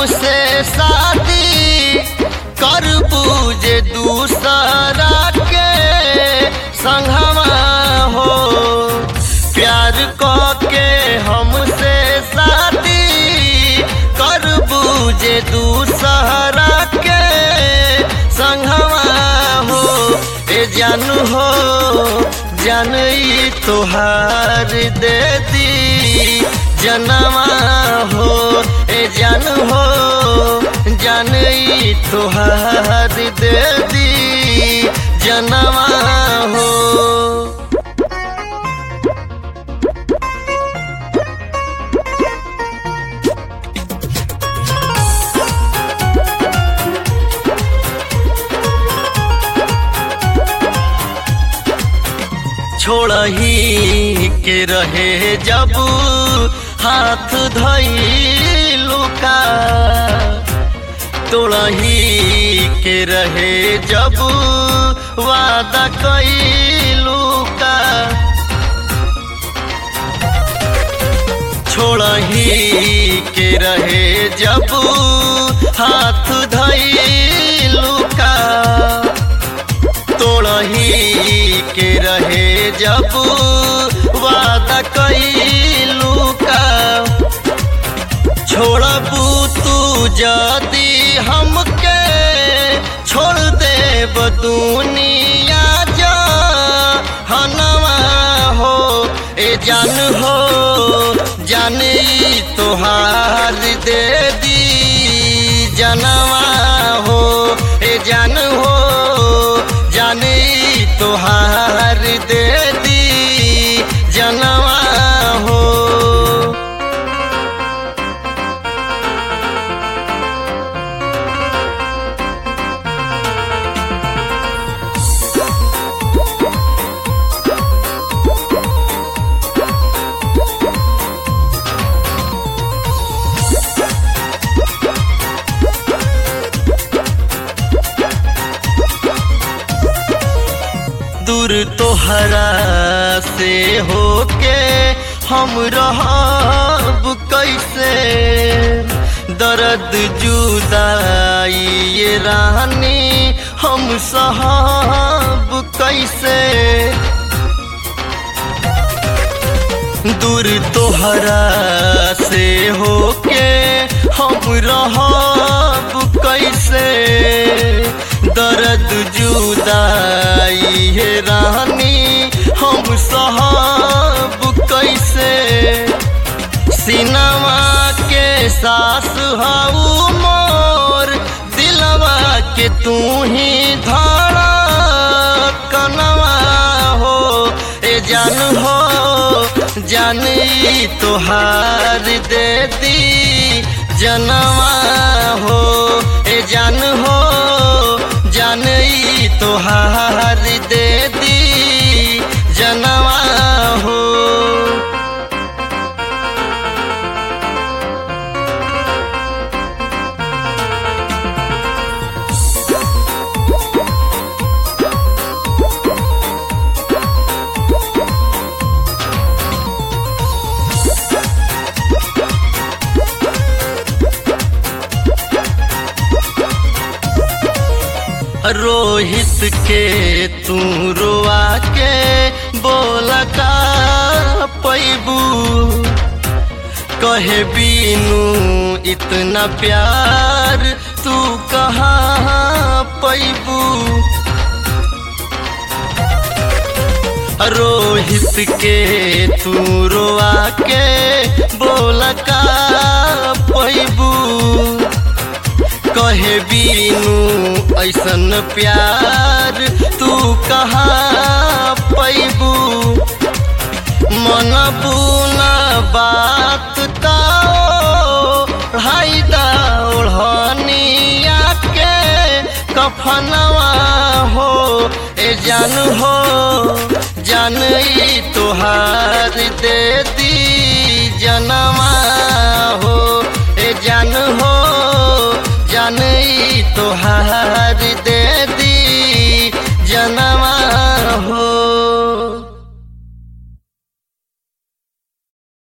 हमसे शादी करबू जे दूसरा के संगवा हो। प्यार के हमसे शादी करबू जे दूसरा के संगवा हो। ए जानू हो जान ई तोहार दे दी जनवा हो। ए जान हो जान ई तोहार दे दी जनवा हो। छोड़ही के रहे जब हाथ धइलू का, तोड़ही के रहे जब वादा कइलू का। छोड़ही के रहे जब हाथ धइलू का, तोड़ही के रहे जब वादा कइलू का। छोड़बू तू जदी हमके छोड़ देब दुनिया जहनवा हो। ए जान हो जान ई तोहार दे दी जनवा हो। ए जान हो जान ई तोहार दे दी जनवा हो। दूर तोहरा से होके हम रहब कैसे, दर्द जुदाई ये रानी हम सहब कैसे। दूर तोहरा से होके हम रहब कैसे, दर्द जुदाई है रानी हम सहब कैसे। सिनवा के सास हऊ मोर दिलवा के तू ही धड़कनवा हो। ए जान हो जान ई तोहार दे दी जनवा हो। ए जान हो जान ई तोहार दे दी जनवा हो। रोहित के तू रोआ के बोला का पैबू, कहे बीनू इतना प्यार तू कहाँ पैबू। रोहित के तू रोआ के बोला का पैबू, कहे बीनू ऐसन प्यार तू कहाँ पैबू। मनबू ना बात ताओ ढाई ओढ़निया के कफनवा हो। ए जान हो जान ई तोहार दे दी जनवा हो। ए जान हो जान ई तोहार